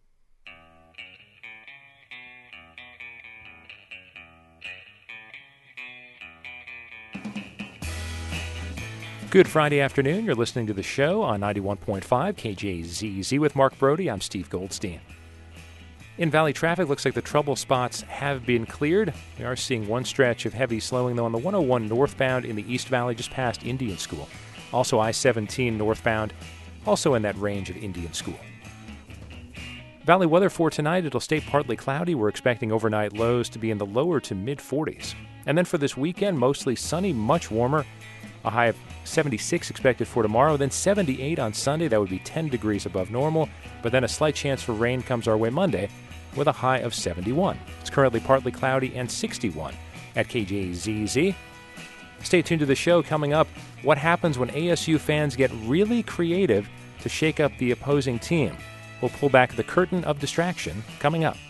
Good Friday afternoon. You're listening to the show on 91.5 KJZZ with Mark Brody. I'm Steve Goldstein. In Valley traffic, looks like the trouble spots have been cleared. We are seeing one stretch of heavy slowing, though, on the 101 northbound in the East Valley, just past Indian School. Also, I-17 northbound, also in that range of Indian School. Valley weather for tonight, it'll stay partly cloudy. We're expecting overnight lows to be in the lower to mid-40s. And then for this weekend, mostly sunny, much warmer. A high of 76 expected for tomorrow, then 78 on Sunday. That would be 10 degrees above normal. But then a slight chance for rain comes our way Monday with a high of 71. It's currently partly cloudy and 61 at KJZZ. Stay tuned to the show. Coming up, what happens when ASU fans get really creative to shake up the opposing team? We'll pull back the curtain of distraction coming up.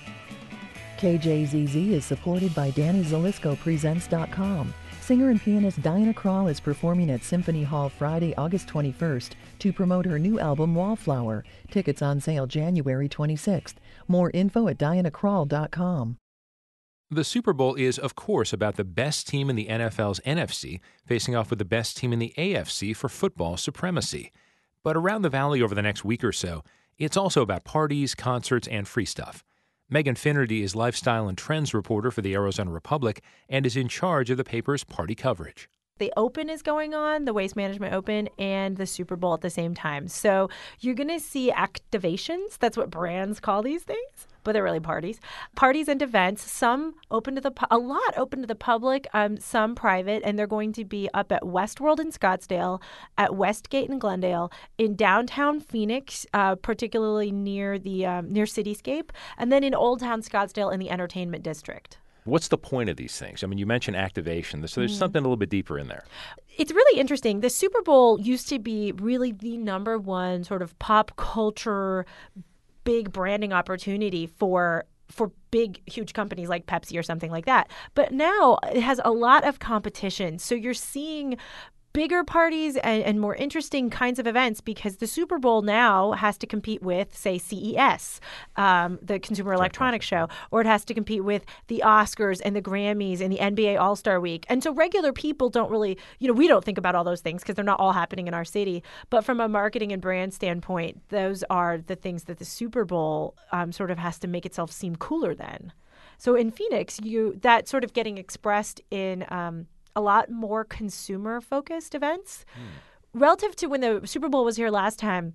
KJZZ is supported by DannyZaliscoPresents.com. Singer and pianist Diana Krall is performing at Symphony Hall Friday, August 21st to promote her new album, Wallflower. Tickets on sale January 26th. More info at DianaKrall.com. The Super Bowl is, of course, about the best team in the NFL's NFC facing off with the best team in the AFC for football supremacy. But around the Valley over the next week or so, it's also about parties, concerts, and free stuff. Megan Finnerty is lifestyle and trends reporter for the Arizona Republic and is in charge of the paper's party coverage. The Open is going on, the Waste Management Open, and the Super Bowl at the same time. So you're going to see activations. That's what brands call these things, but they're really parties. Parties and events, some open to a lot open to the public, some private, and they're going to be up at Westworld in Scottsdale, at Westgate in Glendale, in downtown Phoenix, particularly near Cityscape, and then in Old Town Scottsdale in the Entertainment District. What's the point of these things? I mean, you mentioned activation, so there's something a little bit deeper in there. It's really interesting. The Super Bowl used to be really the number one sort of pop culture big branding opportunity for for big, huge companies like Pepsi or something like that. But now it has a lot of competition. So you're seeing bigger parties and more interesting kinds of events because the Super Bowl now has to compete with, say, CES, the Consumer Electronics Show, or it has to compete with the Oscars and the Grammys and the NBA All-Star Week. And so regular people don't really, we don't think about all those things because they're not all happening in our city. But from a marketing and brand standpoint, those are the things that the Super Bowl sort of has to make itself seem cooler than. So in Phoenix, that sort of getting expressed in a lot more consumer-focused events. Relative to when the Super Bowl was here last time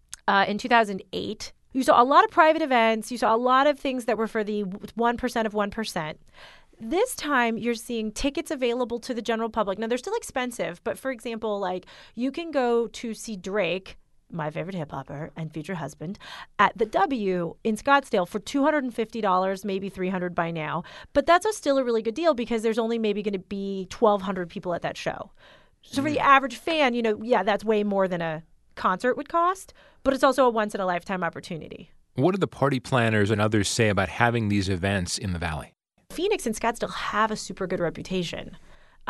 in 2008, you saw a lot of private events. You saw a lot of things that were for the 1% of 1%. This time, you're seeing tickets available to the general public. Now, they're still expensive, but for example, like you can go to see Drake, my favorite hip-hopper and future husband, at the W in Scottsdale for $250, maybe $300 by now. But that's still a really good deal because there's only maybe going to be 1,200 people at that show. So for the average fan, that's way more than a concert would cost, but it's also a once-in-a-lifetime opportunity. What do the party planners and others say about having these events in the Valley? Phoenix and Scottsdale have a super good reputation.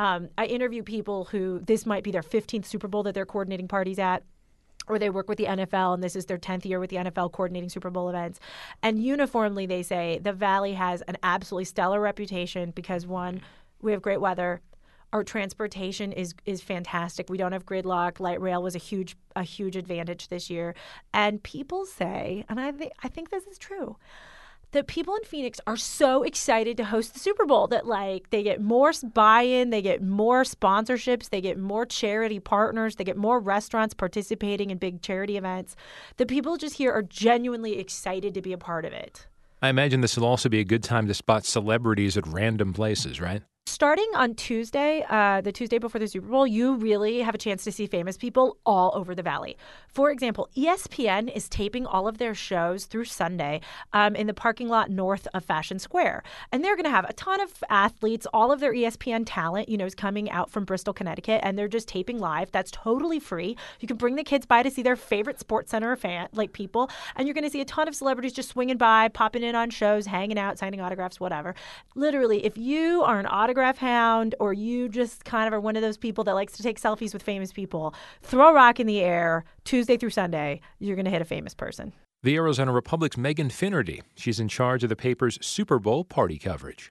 I interview people who this might be their 15th Super Bowl that they're coordinating parties at, or they work with the NFL, and this is their 10th year with the NFL coordinating Super Bowl events. And uniformly, they say the Valley has an absolutely stellar reputation because, one, we have great weather. Our transportation is fantastic. We don't have gridlock. Light rail was a huge advantage this year. And people say, and I think this is true, that people in Phoenix are so excited to host the Super Bowl that they get more buy-in, they get more sponsorships, they get more charity partners, they get more restaurants participating in big charity events. The people just here are genuinely excited to be a part of it. I imagine this will also be a good time to spot celebrities at random places, right? Starting on Tuesday, the Tuesday before the Super Bowl, you really have a chance to see famous people all over the Valley. For example, ESPN is taping all of their shows through Sunday in the parking lot north of Fashion Square. And they're going to have a ton of athletes. All of their ESPN talent, is coming out from Bristol, Connecticut, and they're just taping live. That's totally free. You can bring the kids by to see their favorite Sports Center people, and you're going to see a ton of celebrities just swinging by, popping in on shows, hanging out, signing autographs, whatever. Literally, if you are an autograph hound or you just kind of are one of those people that likes to take selfies with famous people, throw a rock in the air Tuesday through Sunday, you're going to hit a famous person. The Arizona Republic's Megan Finnerty. She's in charge of the paper's Super Bowl party coverage.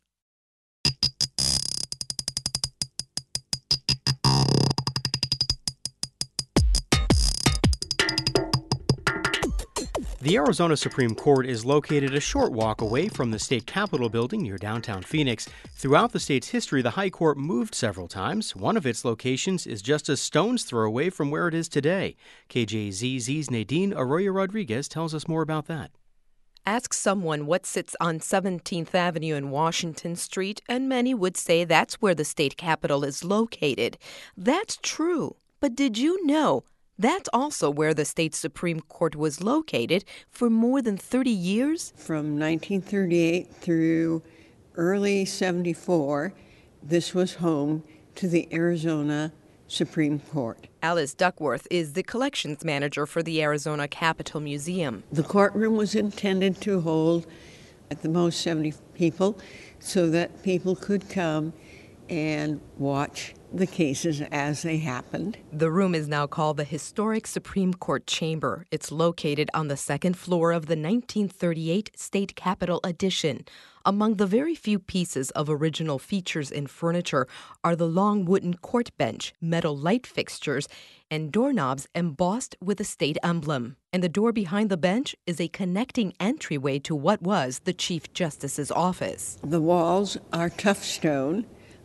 The Arizona Supreme Court is located a short walk away from the state capitol building near downtown Phoenix. Throughout the state's history, the High Court moved several times. One of its locations is just a stone's throw away from where it is today. KJZZ's Nadine Arroyo Rodriguez tells us more about that. Ask someone what sits on 17th Avenue and Washington Street, and many would say that's where the state capitol is located. That's true. But did you know that's also where the state Supreme Court was located for more than 30 years? From 1938 through early 74, this was home to the Arizona Supreme Court. Alice Duckworth is the collections manager for the Arizona Capitol Museum. The courtroom was intended to hold at the most 70 people so that people could come and watch the cases as they happened. The room is now called the Historic Supreme Court Chamber. It's located on the second floor of the 1938 State Capitol Addition. Among the very few pieces of original features and furniture are the long wooden court bench, metal light fixtures, and doorknobs embossed with a state emblem. And the door behind the bench is a connecting entryway to what was the Chief Justice's office. The walls are tough stone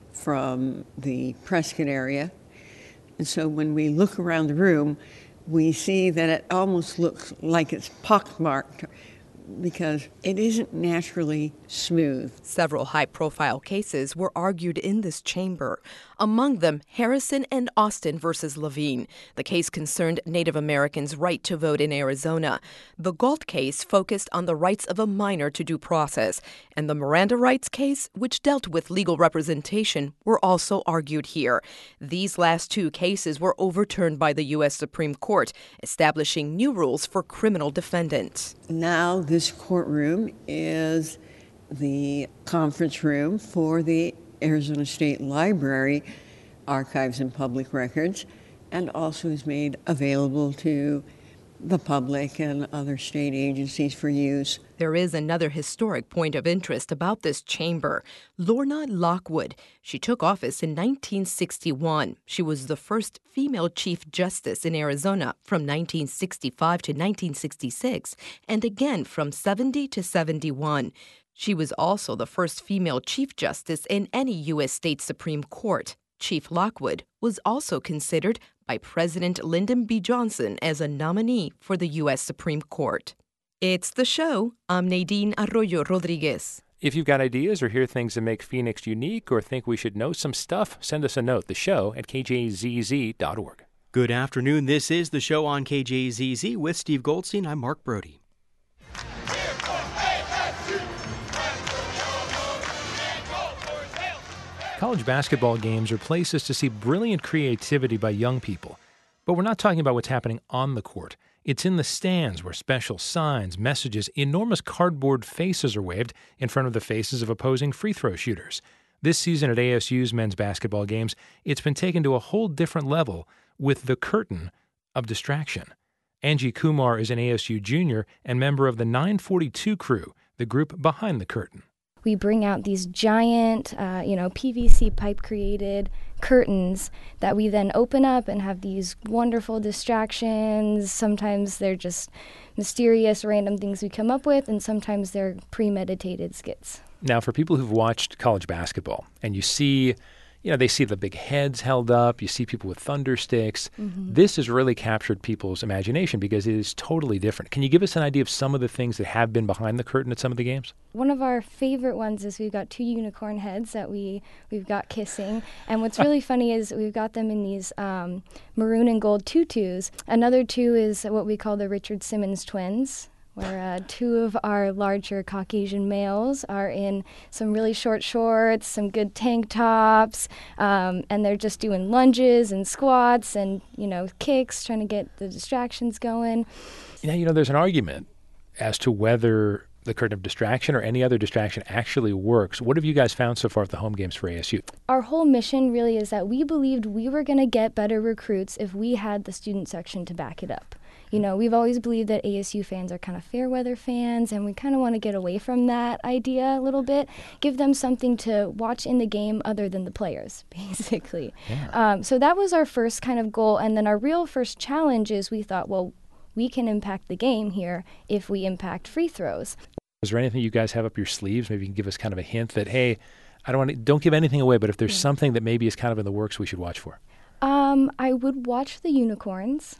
from the Prescott area. And so when we look around the room, we see that it almost looks like it's pockmarked because it isn't naturally smooth. Several high-profile cases were argued in this chamber. Among them, Harrison and Austin versus Levine. The case concerned Native Americans' right to vote in Arizona. The Galt case focused on the rights of a minor to due process. And the Miranda rights case, which dealt with legal representation, were also argued here. These last two cases were overturned by the U.S. Supreme Court, establishing new rules for criminal defendants. Now this courtroom is the conference room for the Arizona State Library Archives and Public Records, and also is made available to the public and other state agencies for use. There is another historic point of interest about this chamber. Lorna Lockwood. She took office in 1961. She was the first female Chief Justice in Arizona from 1965 to 1966, and again from 70 to 71. She was also the first female Chief Justice in any U.S. state Supreme Court. Chief Lockwood was also considered by President Lyndon B. Johnson as a nominee for the U.S. Supreme Court. It's The Show. I'm Nadine Arroyo Rodriguez. If you've got ideas or hear things that make Phoenix unique or think we should know some stuff, send us a note, theshow@kjzz.org. Good afternoon. This is The Show on KJZZ with Steve Goldstein. I'm Mark Brody. College basketball games are places to see brilliant creativity by young people. But we're not talking about what's happening on the court. It's in the stands where special signs, messages, enormous cardboard faces are waved in front of the faces of opposing free throw shooters. This season at ASU's men's basketball games, it's been taken to a whole different level with the curtain of distraction. Angie Kumar is an ASU junior and member of the 942 crew, the group behind the curtain. We bring out these giant, PVC pipe-created curtains that we then open up and have these wonderful distractions. Sometimes they're just mysterious, random things we come up with, and sometimes they're premeditated skits. Now, for people who've watched college basketball, and you see, they see the big heads held up, you see people with thunder sticks. Mm-hmm. This has really captured people's imagination because it is totally different. Can you give us an idea of some of the things that have been behind the curtain at some of the games? One of our favorite ones is we've got two unicorn heads that we've got kissing. And what's really funny is we've got them in these maroon and gold tutus. Another two is what we call the Richard Simmons twins, where two of our larger Caucasian males are in some really short shorts, some good tank tops, and they're just doing lunges and squats and, kicks, trying to get the distractions going. There's an argument as to whether the curtain of distraction or any other distraction actually works. What have you guys found so far at the home games for ASU? Our whole mission really is that we believed we were going to get better recruits if we had the student section to back it up. We've always believed that ASU fans are kind of fair weather fans, and we kind of want to get away from that idea a little bit, give them something to watch in the game other than the players, basically. Yeah. So that was our first kind of goal, and then our real first challenge is we thought, well, we can impact the game here if we impact free throws. Is there anything you guys have up your sleeves? Maybe you can give us kind of a hint that, hey, don't give anything away, but if there's something that maybe is kind of in the works we should watch for. I would watch the unicorns.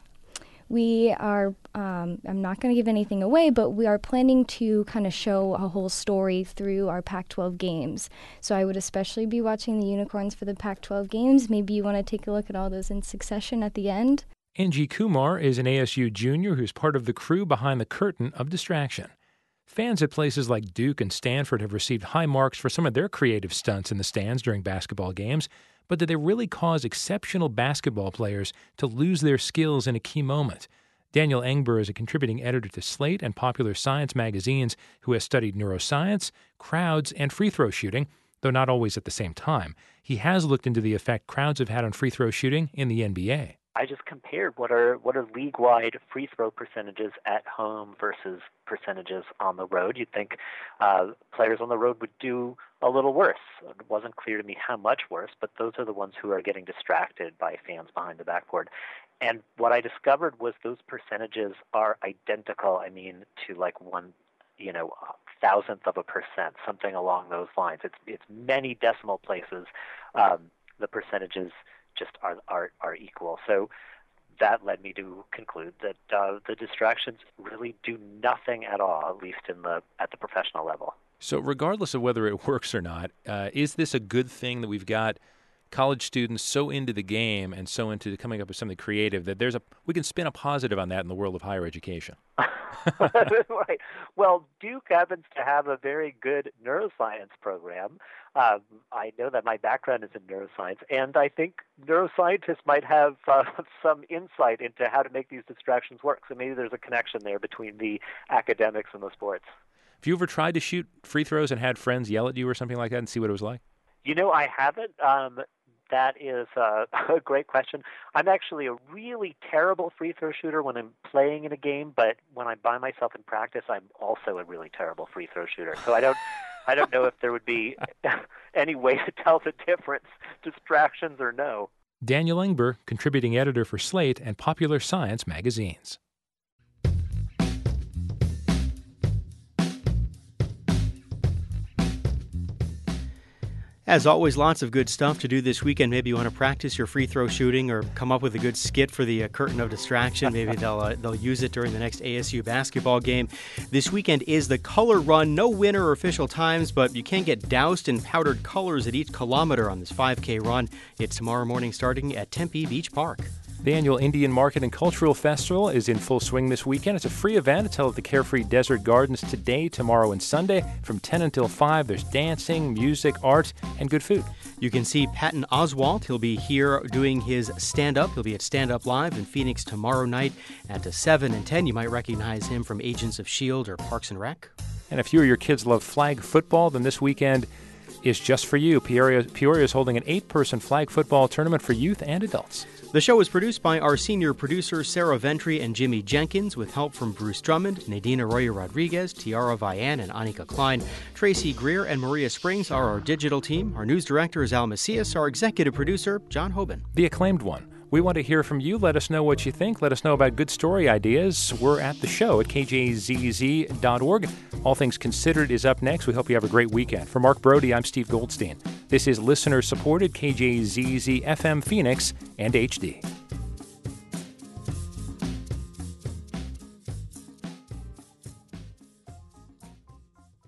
We are, I'm not going to give anything away, but we are planning to kind of show a whole story through our Pac-12 games. So I would especially be watching the unicorns for the Pac-12 games. Maybe you want to take a look at all those in succession at the end. Angie Kumar is an ASU junior who's part of the crew behind the curtain of distraction. Fans at places like Duke and Stanford have received high marks for some of their creative stunts in the stands during basketball games, but did they really cause exceptional basketball players to lose their skills in a key moment? Daniel Engber is a contributing editor to Slate and Popular Science magazines who has studied neuroscience, crowds, and free throw shooting, though not always at the same time. He has looked into the effect crowds have had on free throw shooting in the NBA. I just compared what are league-wide free throw percentages at home versus percentages on the road. You'd think players on the road would do a little worse. It wasn't clear to me how much worse, but those are the ones who are getting distracted by fans behind the backboard. And what I discovered was those percentages are identical, to like 1,000th of a percent, something along those lines. It's many decimal places. The percentages just are equal. So that led me to conclude that the distractions really do nothing at all, at least at the professional level. So regardless of whether it works or not, is this a good thing that we've got college students so into the game and so into coming up with something creative that we can spin a positive on that in the world of higher education? Right. Well, Duke happens to have a very good neuroscience program. I know that my background is in neuroscience, and I think neuroscientists might have some insight into how to make these distractions work. So maybe there's a connection there between the academics and the sports. Have you ever tried to shoot free throws and had friends yell at you or something like that and see what it was like? I haven't. That is a great question. I'm actually a really terrible free throw shooter when I'm playing in a game, but when I'm by myself in practice, I'm also a really terrible free throw shooter. So I don't know if there would be any way to tell the difference, distractions or no. Daniel Engber, contributing editor for Slate and Popular Science magazines. As always, lots of good stuff to do this weekend. Maybe you want to practice your free throw shooting or come up with a good skit for the curtain of distraction. Maybe they'll use it during the next ASU basketball game. This weekend is the Color Run. No winner or official times, but you can get doused in powdered colors at each kilometer on this 5K run. It's tomorrow morning starting at Tempe Beach Park. The annual Indian Market and Cultural Festival is in full swing this weekend. It's a free event. It's held at the Carefree Desert Gardens today, tomorrow, and Sunday from 10 until 5. There's dancing, music, art, and good food. You can see Patton Oswalt. He'll be here doing his stand-up. He'll be at Stand Up Live in Phoenix tomorrow night at 7 and 10. You might recognize him from Agents of S.H.I.E.L.D. or Parks and Rec. And if you or your kids love flag football, then this weekend is just for you. Peoria is holding an 8-person flag football tournament for youth and adults. The show is produced by our senior producers Sarah Ventry and Jimmy Jenkins, with help from Bruce Drummond, Nadine Arroyo Rodriguez, Tiara Vian, and Anika Klein. Tracy Greer and Maria Springs are our digital team. Our news director is Al Macias. Our executive producer, John Hoban. The acclaimed one. We want to hear from you. Let us know what you think. Let us know about good story ideas. We're at the show at kjzz.org. All Things Considered is up next. We hope you have a great weekend. For Mark Brody, I'm Steve Goldstein. This is listener-supported KJZZ FM Phoenix and HD.